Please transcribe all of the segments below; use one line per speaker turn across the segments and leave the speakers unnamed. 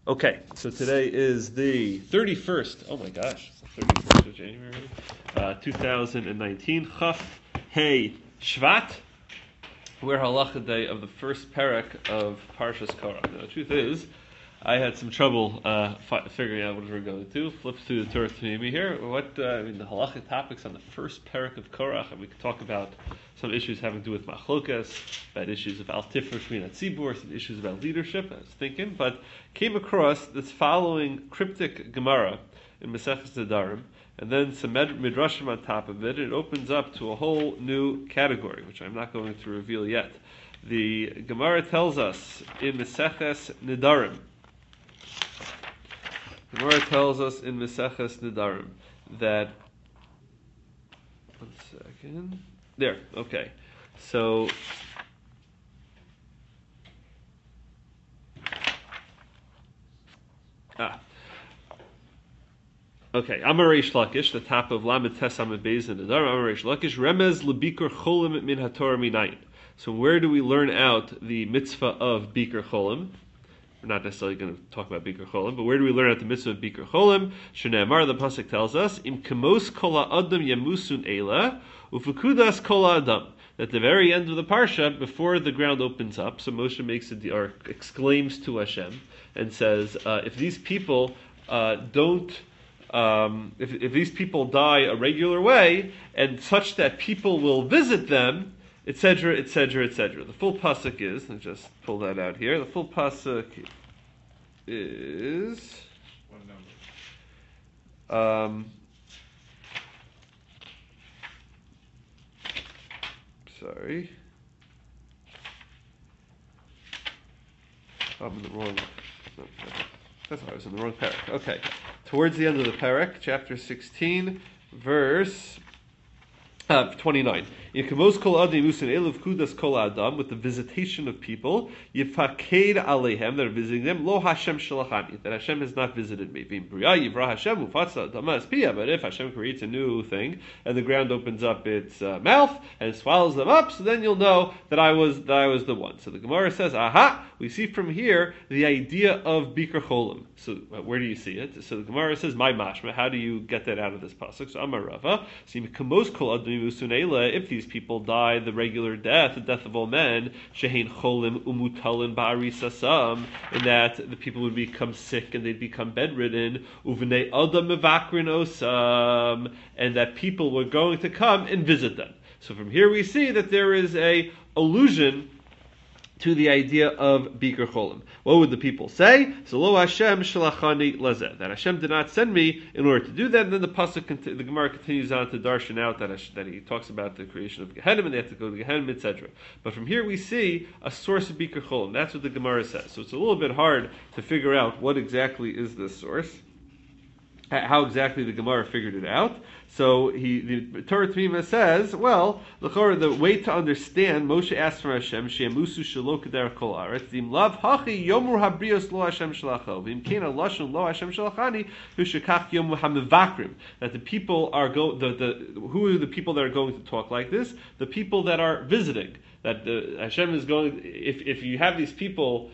Okay, so today is the 31st, oh my gosh, 31st of January, 2019, Chaf Hey Shvat. We're halacha day of the first parak of Parshas Korach. Now, the truth is, I had some trouble figuring out what we were going to. Flip through the Torah Tanimi here. The halachic topics on the first parak of Korach, and we could talk about some issues having to do with machlokas, about issues of al-tifr shmina tzibur, some issues about leadership. I was thinking, but came across this following cryptic Gemara in Maseches Nedarim, and then some midrashim on top of it. It opens up to a whole new category, which I'm not going to reveal yet. The Gemara tells us in Maseches Nedarim. The Gemara tells us in Maseches Nedarim that. One second. There. Okay. So. Okay, Amar Reish Lakish, the top of Lamed Tes Amud Beis in Nedarim. Amar Reish Lakish, Remez leBikur Cholim min haTorah minayin. So where do we learn out the mitzvah of Bikur Cholim? We're not necessarily going to talk about Bikur Cholim, but where do we learn out the mitzvah of Bikur Cholim? Shnei Amar, the pasuk tells us, Im kemos kol ha'adam yamusun eila, ufukudas kol ha'adam. At the very end of the parsha, before the ground opens up, so Moshe makes it, or exclaims to Hashem and says, if these people if these people die a regular way, and such that people will visit them, etc., etc., etc. The full pasuk is, let me just pull that out here, the full pasuk is... sorry. I'm in the wrong... No, that's why I was in the wrong parak. Okay. Towards the end of the parak, chapter 16, verse 29. With the visitation of people, Yifaked alehem, that are visiting them, Lo Hashem shalachani, that Hashem has not visited me. But if Hashem creates a new thing, and the ground opens up its mouth, and swallows them up, so then you'll know that I was the one. So the Gemara says, aha, we see from here the idea of Bikur Cholim. So where do you see it? So the Gemara says, my mashma, how do you get that out of this pasuk? So Amar Rava, if these people die the regular death, the death of all men, shehein cholim umutalin ba'arisasam, in that the people would become sick and they'd become bedridden, uvnei adam mevakrin osam, and that people were going to come and visit them. So from here we see that there is a allusion to the idea of Bikur Cholim. What would the people say? So Lo Hashem shalachani lazeh, that Hashem did not send me in order to do that. And then the pasuk, the Gemara continues on to darshan out that he talks about the creation of Gehenim and they have to go to Gehenim, etc. But from here we see a source of Bikur Cholim. That's what the Gemara says. So it's a little bit hard to figure out what exactly is this source, how exactly the Gemara figured it out. So the Torah Tamima says, well, the way to understand, Moshe asked from Hashem, She'amusu shelo keder kol aretz, Im lav hachi yomur habrios lo Hashem shalacho, V'im kena lashon lo Hashem shalachani, Hushakach yomu hamevakrim, that the people are who are the people that are going to talk like this? The people that are visiting. That Hashem is going, if you have these people,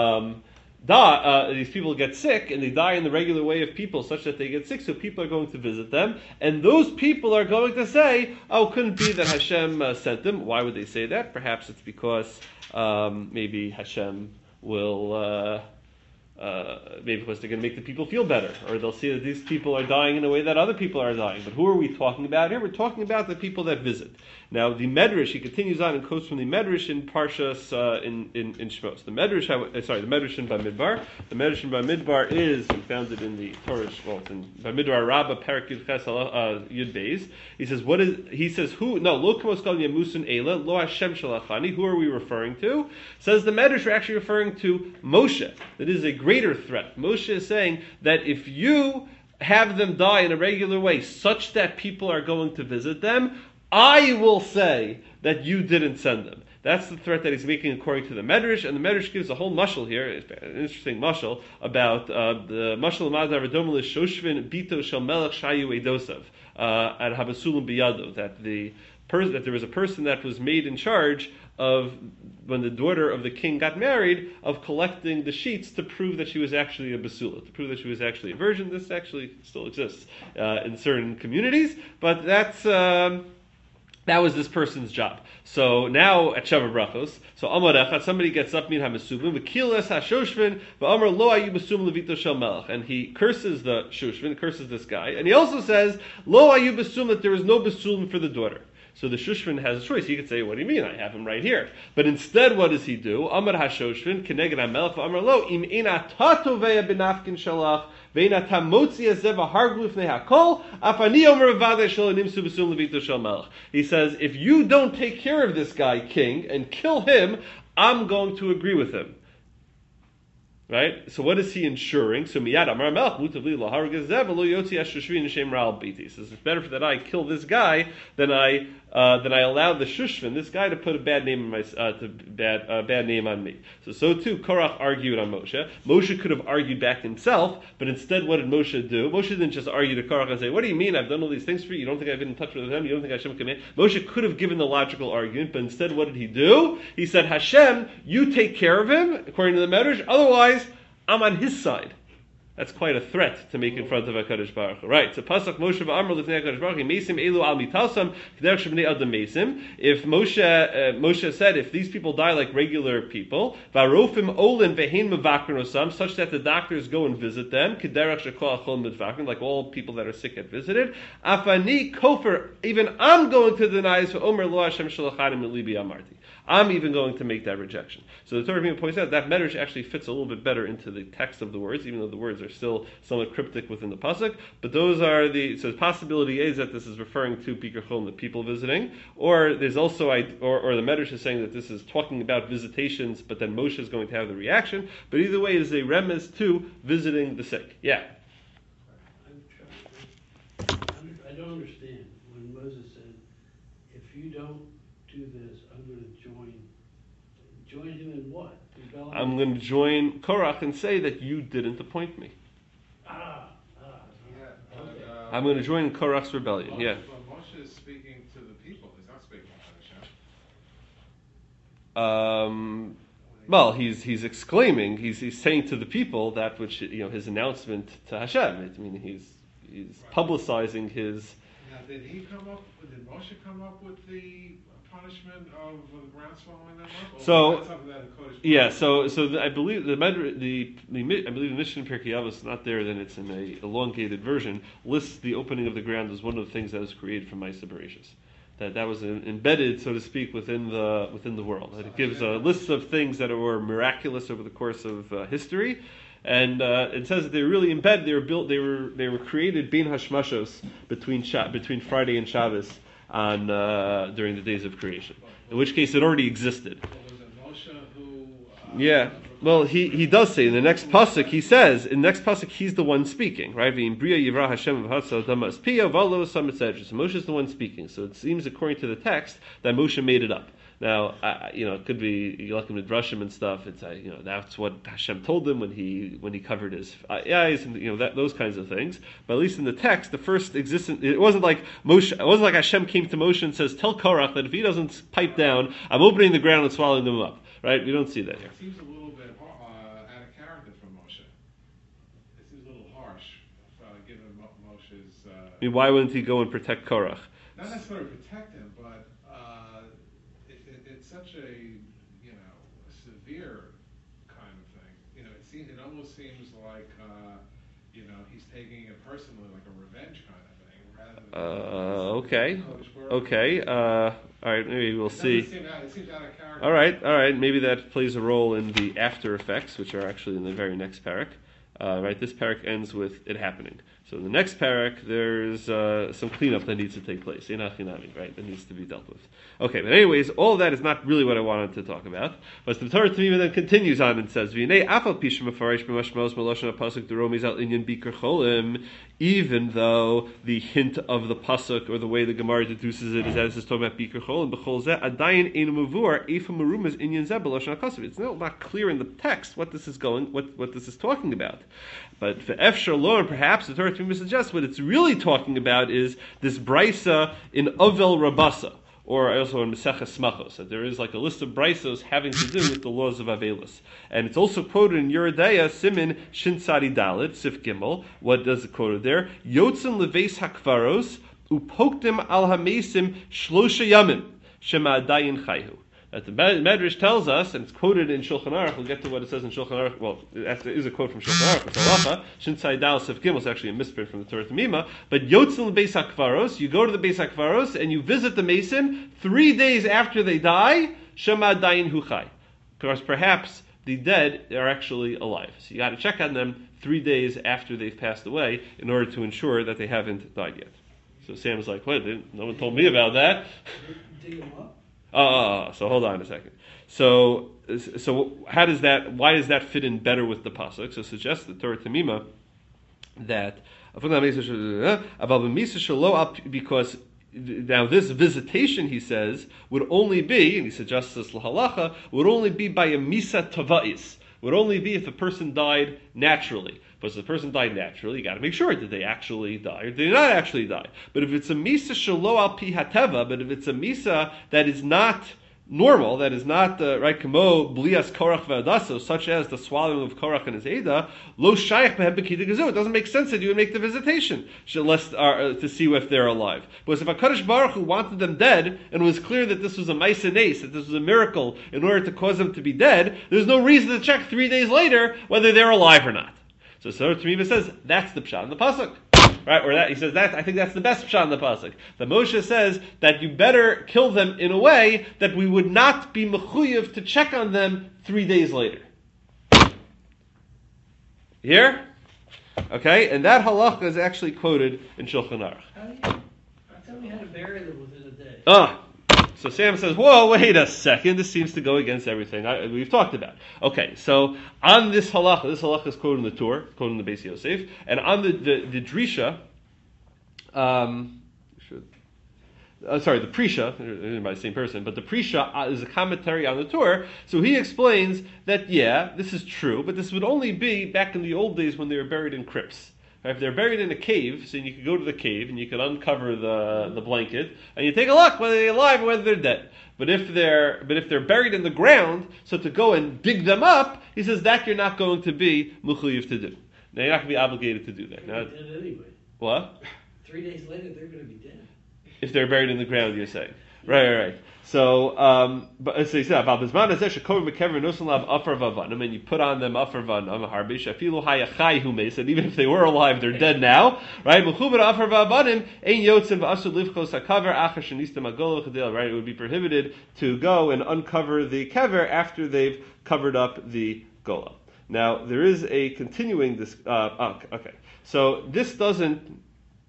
these people get sick and they die in the regular way of people such that they get sick, so people are going to visit them, and those people are going to say, oh, couldn't be that Hashem sent them. Why would they say that? Perhaps it's because maybe Hashem will maybe because they're going to make the people feel better, or they'll see that these people are dying in a way that other people are dying. But who are we talking about here? We're talking about the people that visit. Now, the Medrash, he continues on and quotes from the Medrash in Parshas in Shmos. The Medrash in Bamidbar. The Medrash in Bamidbar is founded in the Torah. Well, it's in Bamidbar Rabbah Perak Yud Ches Yud Beis. He says, who? No, Lo Kamos Kol Yamusun Eila Lo Hashem Shalachani. Who are we referring to? Says the Medrash, we're actually referring to Moshe. That is a greater threat. Moshe is saying that if you have them die in a regular way, such that people are going to visit them, I will say that you didn't send them. That's the threat that he's making according to the Medrash, and the Medrash gives a whole mashal here, an interesting mashal, about the mashal Madar Radom Shoshvin Bito Shel Melech Shayu Edosav at Habasulim Biyado, that there was a person that was made in charge of when the daughter of the king got married, of collecting the sheets to prove that she was actually a basula, to prove that she was actually a virgin. This actually still exists in certain communities, but that was this person's job. So now at Sheva Brachos, so Amar Echad, somebody gets up min haMesubim, v'kilas haShoshvin, v'Amar lo ayu besum levito shel melech, and he curses the Shushvin, curses this guy, and he also says lo ayu besum, that there is no besum for the daughter. So the Shushvin has a choice. He could say, "What do you mean? I have him right here." But instead, what does he do? Amar haShoshvin keneged haMelech, v'Amar lo im ina tatoveya benafkin shalach. He says, if you don't take care of this guy, king, and kill him, I'm going to agree with him. Right? So what is he ensuring? So miyad amar melech mutav li laharg zev lo yotzi ashushvin shem ral biti. Says it's better that I kill this guy than I allow the shushvin, this guy, to put a bad name on bad name on me. So too Korach argued on Moshe. Moshe could have argued back himself, but instead, what did Moshe do? Moshe didn't just argue to Korach and say, "What do you mean? I've done all these things for you. You don't think I've been in touch with Hashem? You don't think Hashem command?" Moshe could have given the logical argument, but instead, what did he do? He said, "Hashem, you take care of him according to the Medrash. Otherwise, I'm on his side." That's quite a threat to make in front of HaKadosh Baruch Hu. Right, so Pasach Moshe v'Amar l'fnei HaKadosh Baruch Hu, Mesim elu al mitasam, k'derech shebnei adam mesim. If Moshe said, if these people die like regular people, v'arofim olin v'hein mevakrin osam, such that the doctors go and visit them, k'derech shekol achol medvakrin, like all people that are sick get visited, afani kofer, even I'm going to deny, so Omer lo Hashem shalachanim libi amarti. I'm even going to make that rejection. So the Torah even points out that medrash actually fits a little bit better into the text of the words, even though the words are still somewhat cryptic within the pasuk. But those are so the possibility is that this is referring to Bikur Cholim, the people visiting, or there's also or the medrash is saying that this is talking about visitations, but then Moshe is going to have the reaction. But either way, it is a remez to visiting the sick. Yeah.
I don't understand when Moses said, "If you don't do this, I'm going to join him in what?
I'm going to join Korach and say that you didn't appoint me. I'm going to join Korach's rebellion." Yeah.
But Moshe is speaking to the people. He's not speaking to Hashem.
Well, he's exclaiming. He's saying to the people that which his announcement to Hashem. I mean, he's publicizing his.
Now, did Moshe come up with the punishment of the ground swallowing them up?
I believe the Mishnah in Pirkei Avos is not there. Then it's in a elongated version. Lists the opening of the ground as one of the things that was created from Ma'aser Bereishis. That was embedded, so to speak, within the world. It gives a list of things that were miraculous over the course of history. And it says that they were really embedded. They were built. They were created bein hashmashos between Friday and Shabbos during the days of creation. In which case, it already existed.
Was it Moshe who?
Yeah. Well, he does say in the next pasuk. He says in the next pasuk he's the one speaking, right? So Moshe is the one speaking. So it seems, according to the text, that Moshe made it up. Now, it could be Yelakim Midrashim and stuff. It's that's what Hashem told him when he covered his eyes, and those kinds of things. But at least in the text, the first existence, it wasn't like Moshe. It wasn't like Hashem came to Moshe and says, "Tell Korach that if he doesn't pipe down, I'm opening the ground and swallowing them up." Right? We don't see that here.
It seems a little bit out of character for Moshe. It seems a little harsh, given Moshe's.
I mean, why wouldn't he go and protect Korach?
Not necessarily protect him, but it's such a severe kind of thing. It almost seems like he's taking it personally, like a revenge kind of thing, rather than.
Okay. All right. Maybe we'll see.
It seems out of character.
All right. Maybe that plays a role in the after effects, which are actually in the very next parak. Right. This parak ends with it happening. So in the next parak, there's some cleanup that needs to take place. Inachinami, right? That needs to be dealt with. Okay, but anyways, all of that is not really what I wanted to talk about. But the Torah Tamima then continues on and says, even though the hint of the pasuk or the way the Gemara deduces it is that it's talking about Bikur Cholim, it's not clear in the text what this is talking about. But for Efshar Lorn, perhaps the Torah Tamima suggests what it's really talking about is this brisa in Avel Rabasa. or also in Maseches Smachos, that there is like a list of braisos having to do with the laws of Avelis. And it's also quoted in Yeridea, Simin Shin Tzadi Dalet, Sif Gimel. What does it quote there? Yotzin leveis hakvaros, upoktim al hamesim shlosha yamim, shema adayin chayhu. That the Medrash tells us, and it's quoted in Shulchan Aruch. We'll get to what it says in Shulchan Aruch. Well, there is a quote from Shulchan Aruch. It's halacha. Shin Tzai Dal Sef Gimel is actually a misprint from the Torah Tamima. But Yotzin Beis Hakvaros, you go to the Beis Hakvaros and you visit the Mason 3 days after they die. Shema Dayin Huchai. Because perhaps the dead are actually alive. So you got to check on them 3 days after they've passed away in order to ensure that they haven't died yet. So Sam's like, wait, no one told me about that.
Dig them up.
So hold on a second. So how does that? Why does that fit in better with the pasuk? So suggests the Torah Tamima that because now this visitation, he says, would only be, and he suggests this lahalacha, would only be by a misa tavais. Would only be if the person died naturally. But if the person died naturally, you got to make sure, did they actually die or did they not actually die? But if it's a misa shelo al pi hateva, but if it's a misa that is not normal, that is not right kamo blias korach ve'adaso, such as the swallowing of korach and his eda, lo shayach behem b'kita gazu. It doesn't make sense that you would make the visitation to see if they're alive. Because if HaKadosh Baruch Hu wanted them dead, and it was clear that this was a ma'aseh nes, that this was a miracle in order to cause them to be dead, there's no reason to check 3 days later whether they're alive or not. So Tamima says that's the pshat in the pasuk, right? Or that he says that I think that's the best pshat in the pasuk. The Moshe says that you better kill them in a way that we would not be mechuyev to check on them 3 days later. Here, okay, and that halacha is actually quoted in Shulchan Aruch.
Tell me how to bury them within a day.
So Sam says, whoa, wait a second, this seems to go against everything we've talked about. Okay, so on this halacha is quoted in the Torah, quoted in the Beis Yosef, and on the Drisha, the Prisha, they're by the same person, but the Prisha is a commentary on the Torah, so he explains that, yeah, this is true, but this would only be back in the old days when they were buried in crypts. If they're buried in a cave, so you could go to the cave and you could uncover the blanket and you take a look whether they're alive or whether they're dead. But if they're buried in the ground, so to go and dig them up, he says that you're not going to be mechuyev to do. Now you're not going to be obligated to do that.
They're dead anyway.
What?
3 days later, they're going to be dead.
If they're buried in the ground, you're saying. Right. So, but so he said, and you put on them afar vanam harbish afilu hayachai humes, and even if they were alive, they're dead now, right? Right, it would be prohibited to go and uncover the kever after they've covered up the gola. Now there is a continuing this. Okay, so this doesn't.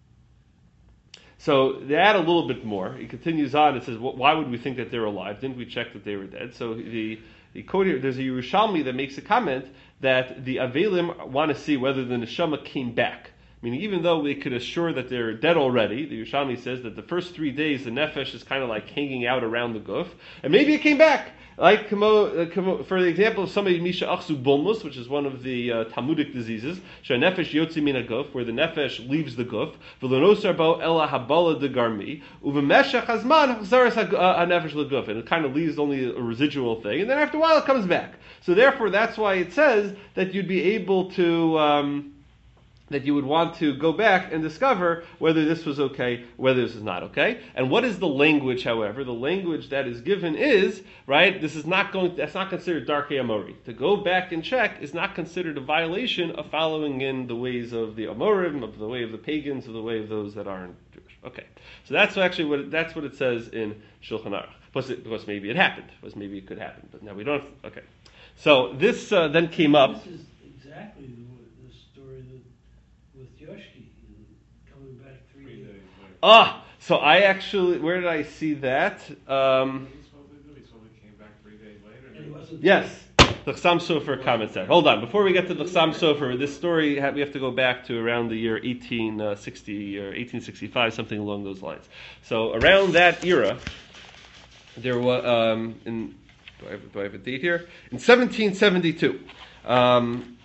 So they add a little bit more. He continues on and says, why would we think that they're alive? Didn't we check that they were dead? So the quote here, there's a Yerushalmi that makes a comment that the Avelim want to see whether the Neshama came back. Meaning, even though we could assure that they're dead already, the Yerushalmi says that the first 3 days the Nefesh is kind of like hanging out around the Guf, and maybe it came back. Like, for the example of somebody Misha Achsu Bulmus, which is one of the Talmudic diseases, Nefesh Yotzi Min Guf, where the Nefesh leaves the Guf, V'lonosar Bo Ela Habala de Garmi, Uvemeshach Hazman Chazaras HaNefesh LeGuf, and it kind of leaves only a residual thing, and then after a while it comes back. So therefore, that's why it says that you'd be able to, that you would want to go back and discover whether this was okay, whether this is not okay. And what is the language, however? The language that is given is, right, that's not considered Darkei Amori. To go back and check is not considered a violation of following in the ways of the Amorim, of the way of the pagans, of the way of those that aren't Jewish. Okay. So that's actually what it says in Shulchan Aruch. Because maybe it happened. Because maybe it could happen. But now we don't. Okay. So this then came up.
This is exactly the story with Yoshki coming back 3 days later.
So I actually, where did I see that?
He came back 3 days later.
And he wasn't
Yes, the Chassam Sofer comments that. Hold on, before we get to the Chassam Sofer, this story, we have to go back to around the year 1860 or 1865, something along those lines. So around that era, there was, do I have a date here? In 1772, in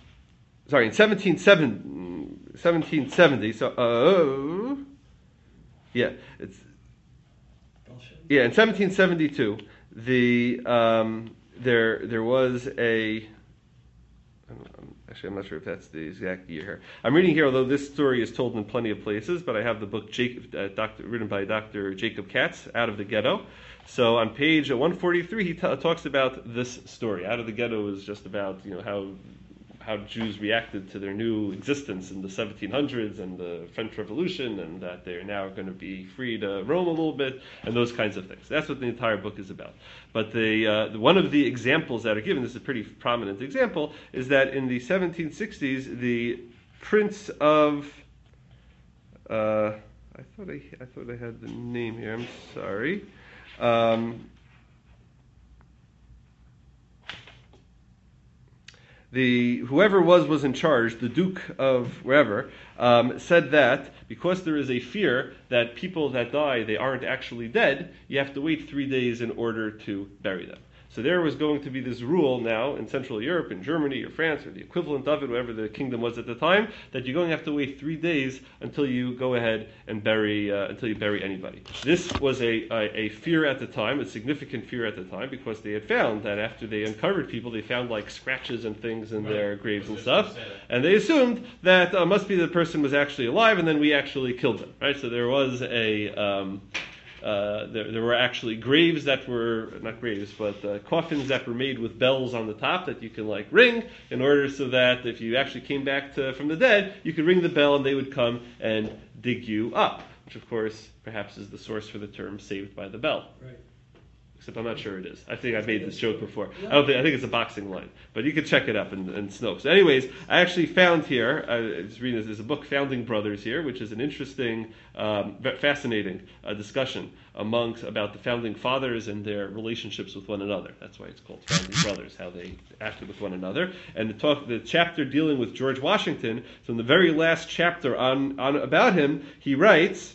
1770, so, it's, Yeah, in 1772, there was a. Actually, I'm not sure if that's the exact year here. I'm reading here, although this story is told in plenty of places, but I have the book written by Dr. Jacob Katz, Out of the Ghetto. So on page 143, he talks about this story. Out of the Ghetto is just about how Jews reacted to their new existence in the 1700s and the French Revolution, and that they're now going to be free to roam a little bit, and those kinds of things. That's what the entire book is about. But one of the examples that are given, this is a pretty prominent example, is that in the 1760s, the Prince of I thought I had the name here. I'm sorry. Whoever was in charge, the Duke of wherever, said that because there is a fear that people that die, they aren't actually dead, you have to wait 3 days in order to bury them. So there was going to be this rule now in Central Europe, in Germany or France, or the equivalent of it, whatever the kingdom was at the time, that you're going to have to wait 3 days until you go ahead and bury anybody. This was a fear at the time, a significant fear at the time, because they had found that after they uncovered people, they found like scratches and things in their graves and stuff, and they assumed that must be the person was actually alive, and then we actually killed them. Right? So there was there were actually graves that were, not graves, but coffins that were made with bells on the top that you can like ring in order so that if you actually came back from the dead, you could ring the bell and they would come and dig you up, which of course perhaps is the source for the term saved by the bell.
Right.
Except I'm not sure it is. I think I've made this joke before. I think it's a boxing line. But you can check it up in Snopes. So anyways, I actually found here, there's a book, Founding Brothers here, which is an interesting, fascinating discussion about the Founding Fathers and their relationships with one another. That's why it's called Founding Brothers, how they acted with one another. And the chapter dealing with George Washington, so in the very last chapter on about him, he writes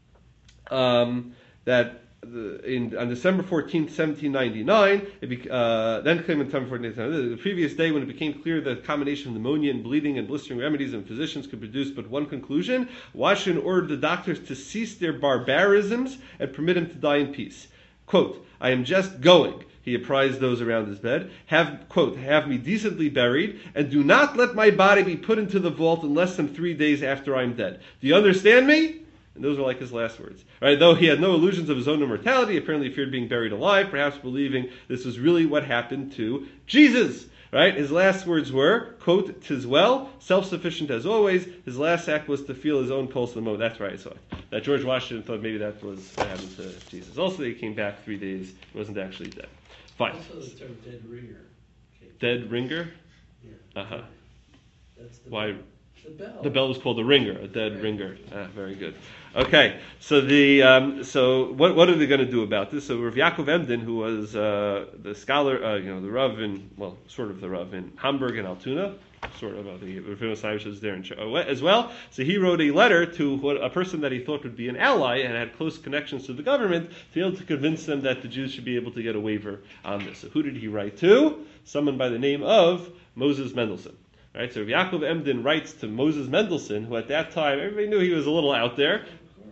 that on December 14th, 1799, then came in December 14th, the previous day when it became clear that a combination of pneumonia and bleeding and blistering remedies and physicians could produce but one conclusion, Washington ordered the doctors to cease their barbarisms and permit him to die in peace. Quote, I am just going, he apprised those around his bed, have me decently buried, and do not let my body be put into the vault in less than 3 days after I'm dead. Do you understand me? And those were like his last words. Right? Though he had no illusions of his own immortality, apparently he feared being buried alive, perhaps believing this was really what happened to Jesus. Right? His last words were, quote, "'Tis well, self-sufficient as always. His last act was to feel his own pulse in the moment." That's right, I saw it. That George Washington thought maybe that was what happened to Jesus. Also, he came back 3 days, he wasn't actually dead. Fine.
Also the term dead ringer.
Dead ringer?
Yeah.
Uh-huh.
That's the
Why?
bell. The bell.
The bell was called a ringer, a dead ringer. Very good. Okay, so what are they going to do about this? So Rav Yaakov Emden, who was the scholar, the Rav sort of the Rav in Hamburg and Altoona, sort of the Rav Moshe was there as well. So he wrote a letter to a person that he thought would be an ally and had close connections to the government to be able to convince them that the Jews should be able to get a waiver on this. So who did he write to? Someone by the name of Moses Mendelssohn. Right, so Yaakov Emden writes to Moses Mendelssohn, who at that time everybody knew he was a little out there.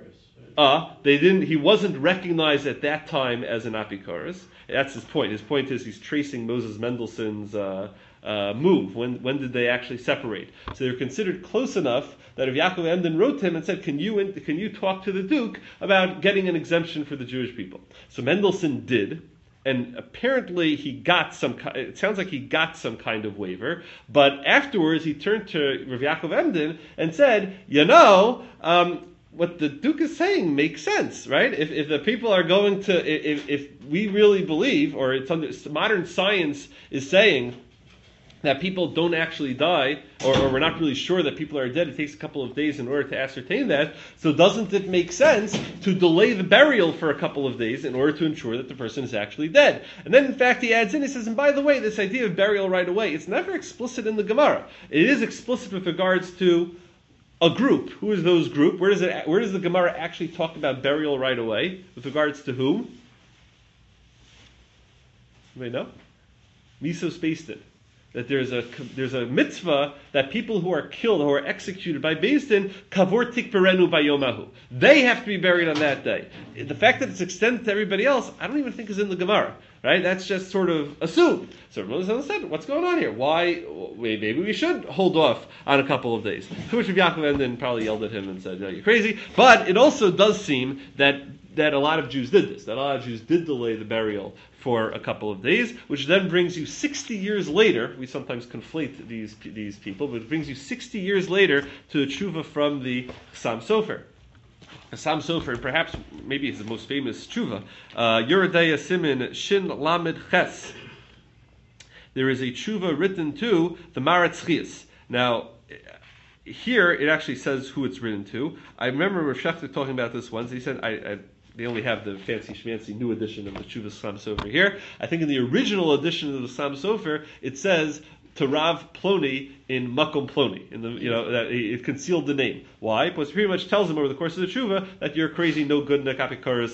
He wasn't recognized at that time as an apikoros. That's his point. His point is he's tracing Moses Mendelssohn's move. When did they actually separate? So they're considered close enough that if Yaakov Emden wrote to him and said, "Can you talk to the Duke about getting an exemption for the Jewish people?" So Mendelssohn did. And apparently it sounds like he got some kind of waiver, but afterwards he turned to Rav Yaakov Emden and said, what the Duke is saying makes sense, right? If the people are going to, if we really believe, or modern science is saying that people don't actually die, or we're not really sure that people are dead, it takes a couple of days in order to ascertain that, so doesn't it make sense to delay the burial for a couple of days in order to ensure that the person is actually dead? And then in fact he adds in, he says, and by the way, this idea of burial right away, it's never explicit in the Gemara. It is explicit with regards to a group. Who is those group? Where does the Gemara actually talk about burial right away? With regards to whom? Anybody know? Miso Spaced it. that there's a mitzvah that people who are killed, who are executed by Beis Din, kavor tikperenu bayomahu. They have to be buried on that day. The fact that it's extended to everybody else, I don't even think is in the Gemara. Right? That's just sort of assumed. So Moses said, what's going on here? Why? Maybe we should hold off on a couple of days. Which Yaakov then probably yelled at him and said, no, you're crazy. But it also does seem that a lot of Jews did this. That a lot of Jews did delay the burial for a couple of days, which then brings you 60 years later. We sometimes conflate these people, but it brings you 60 years later to a tshuva from the Chassam Sofer. Chassam Sofer, perhaps maybe it's the most famous tshuva, Yeridaya Simin Shin Lamed Ches. There is a tshuva written to the Maharatz Chias. Now, here it actually says who it's written to. I remember Rav Shechter talking about this once. He said, they only have the fancy schmancy new edition of the Tshuva Chassam Sofer here. I think in the original edition of the Chassam Sofer, it says to Rav Ploni in Makom Ploni, that it concealed the name. Why? Because it pretty much tells him over the course of the tshuva that you're crazy, no good, nekapikoros.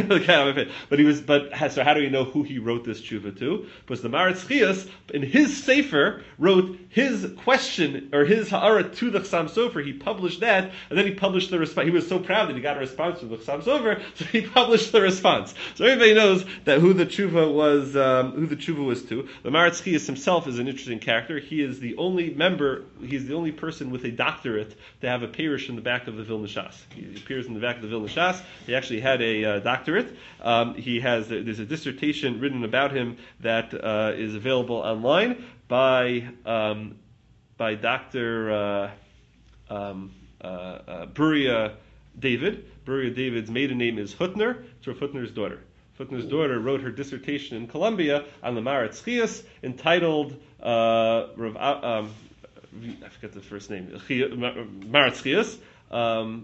So how do we know who he wrote this tshuva to? Because the Maharatz Chias in his sefer wrote his question or his ha'ara to the Chassam Sofer. He published that, and then he published the response. He was so proud that he got a response from the Chassam Sofer, so he published the response. So everybody knows that who the tshuva was to. The Maharatz Chias himself is an interesting character. He is the only he's the only person with a doctorate to have a perush in the back of the Vilna Shas. He appears in the back of the Vilna Shas. He actually had a doctorate. There's a dissertation written about him that is available online by Dr. Bruria David. Bruria David's maiden name is Hutner. It's Rav Hutner's daughter. Hutner's daughter wrote her dissertation in Columbia on the Maharatz Chias, entitled I forget the first name, Maharatz Chias,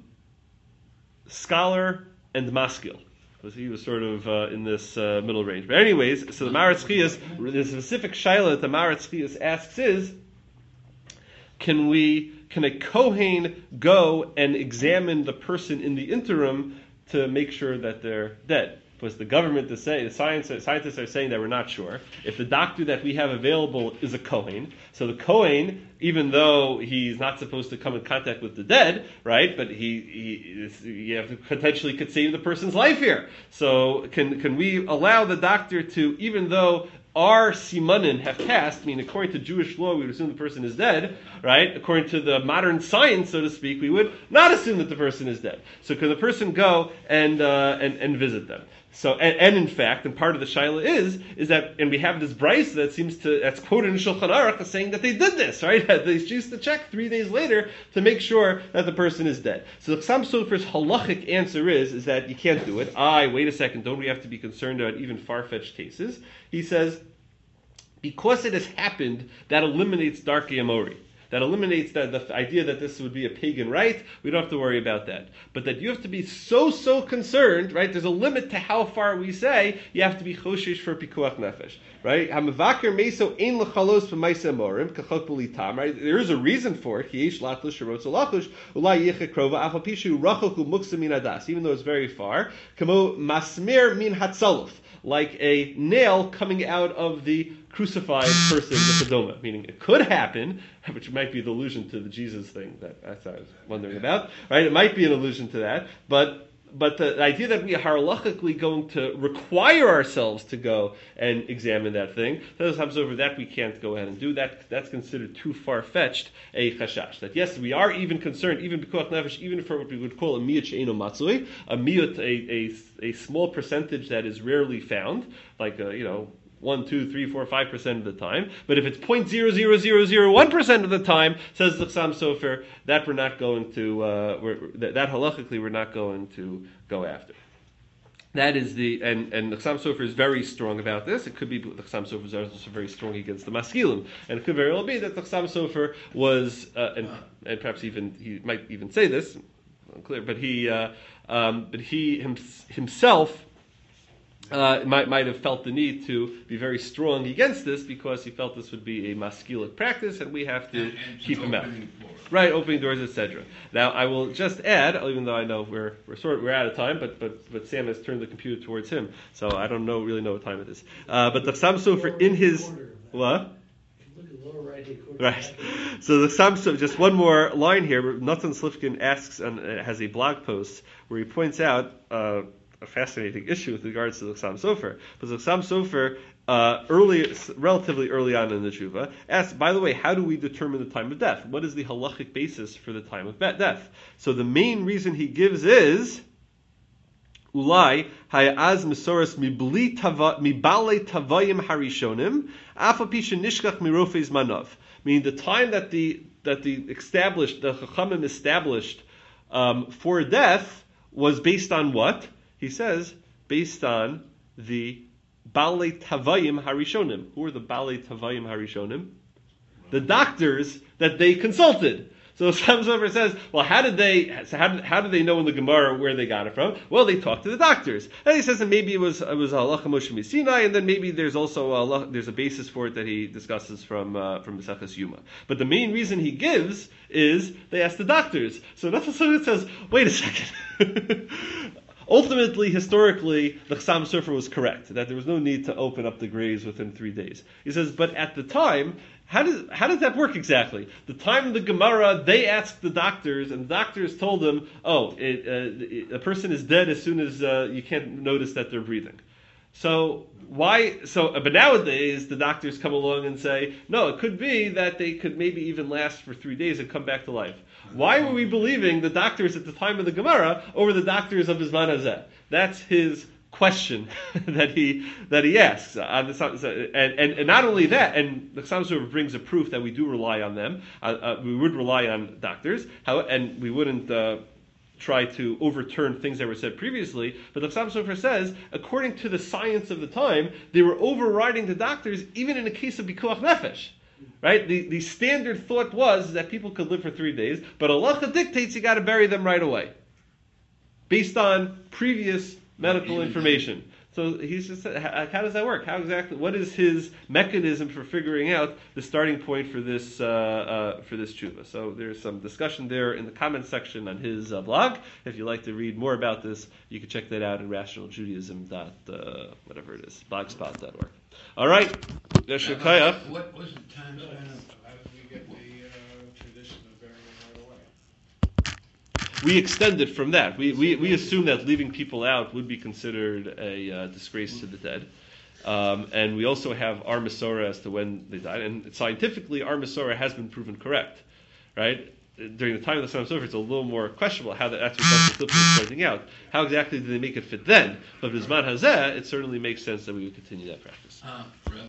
scholar and maskil, because he was sort of in this middle range. But anyways, so the Maharatz Chias, the specific shaila that the Maharatz Chias asks is, can a Kohen go and examine the person in the interim to make sure that they're dead? Because the government is saying, scientists are saying that we're not sure. If the doctor that we have available is a Kohen, so the Kohen, even though he's not supposed to come in contact with the dead, right? But he potentially could save the person's life here. So can we allow the doctor to, even though our simanin have passed, I mean, according to Jewish law, we would assume the person is dead, right? According to the modern science, so to speak, we would not assume that the person is dead. So can the person go and visit them? So, and in fact, and part of the shaila is that, and we have this brayso that's quoted in Shulchan Aruch saying that they did this, right? They used to check 3 days later to make sure that the person is dead. So the Chassam Sofer's halachic answer is that you can't do it. Wait a second, don't we have to be concerned about even far-fetched cases? He says, because it has happened, that eliminates Darkei Amori. That eliminates the idea that this would be a pagan rite. We don't have to worry about that. But that you have to be so concerned, right? There's a limit to how far we say you have to be choshesh for pikuach nefesh, right? Hamavaker meso ein lechalos b'maisa morim kachok b'litam, right? There is a reason for it. Yesh latlush sherotz alachush ulai yichek krova afal pishu rachoku muksa min adas, even though it's very far. Kamo masmir min hatzaluf, like a nail coming out of the crucified person, the Kedoma, meaning it could happen, which might be the allusion to the Jesus thing that I was wondering about, right? It might be an allusion to that, but the idea that we are halachically going to require ourselves to go and examine that thing, over that we can't go ahead and do that. That's considered too far-fetched a chashash. That yes, we are even concerned, even b'kuach nefesh, even for what we would call a miyut she'eino matzui, a miyut, a small percentage that is rarely found, like 1, 2, 3, 4, 5% of the time. But if it's 0.00001% of the time, says the Chassam Sofer, that we're not going to, that halachically we're not going to go after. That is and the Chassam Sofer is very strong about this. It could be the Chassam Sofer is also very strong against the maskilim, and it could very well be that the Chassam Sofer was, and perhaps even he might even say this, unclear, but he himself. Might have felt the need to be very strong against this because he felt this would be a maskilic practice, and we have to keep him out. Right, opening doors, etc. Now, I will just add, even though I know we're out of time, but Sam has turned the computer towards him, so I don't really know what time it is. But the Chassam Sofer in his what?
Look at lower right-hand corner.
Right. So the Chassam Sofer, just one more line here. Natan Slifkin asks and has a blog post where he points out a fascinating issue with regards to the Chassam Sofer. But the Chassam Sofer, relatively early on in the Tshuva, asks, by the way, how do we determine the time of death? What is the halachic basis for the time of death? So the main reason he gives is Ulai hayaz mesoras mibale tavayim harishonim afapisha nishkach mirofes manav. Meaning the time that the Chachamim established for death was based on what? He says based on the Bale Tavayim Harishonim. Who are the Bale Tavayim Harishonim? The doctors that they consulted. So Chassam Sofer says, well, how did they know in the Gemara where they got it from? Well, they talked to the doctors. And he says that maybe it was Halacha Moshe Sinai, and then maybe there's also there's a basis for it that he discusses from Maseches Yuma. But the main reason he gives is they asked the doctors. So Natan Slifkin says, wait a second. Ultimately, historically, the Chassam Sofer was correct, that there was no need to open up the graves within 3 days. He says, but at the time, how does that work exactly? The time of the Gemara, they asked the doctors, and the doctors told them, a person is dead as soon as you can't notice that they're breathing. So why? But nowadays the doctors come along and say, no, it could be that they could maybe even last for 3 days and come back to life. Why were we believing the doctors at the time of the Gemara over the doctors of Bizman Hazeh? That's his question that he asks. And not only that, and the Chassam Sofer brings a proof that we do rely on them. We would rely on doctors, and we wouldn't try to overturn things that were said previously, but the Chassam Sofer says, according to the science of the time, they were overriding the doctors even in the case of Pikuach Nefesh. Right? The standard thought was that people could live for 3 days, but halacha dictates you got to bury them right away, based on previous medical information. So he's just said, how does that work? How exactly? What is his mechanism for figuring out the starting point for this tshuva? So there's some discussion there in the comments section on his blog. If you'd like to read more about this, you can check that out in rationaljudaism.whatever it is, blogspot.org. All right,
What was the time span of?
How did we get the tradition of burying them right away?
We extended from that. We assume that leaving people out would be considered a disgrace to the dead. And we also have our Masorah as to when they died. And scientifically, our Masorah has been proven correct. Right? During the time of the Chassam Sofer, it's a little more questionable how that's what Dr. Slifkin is pointing out. How exactly did they make it fit then? But Bizman Hazeh, it certainly makes sense that we would continue that practice.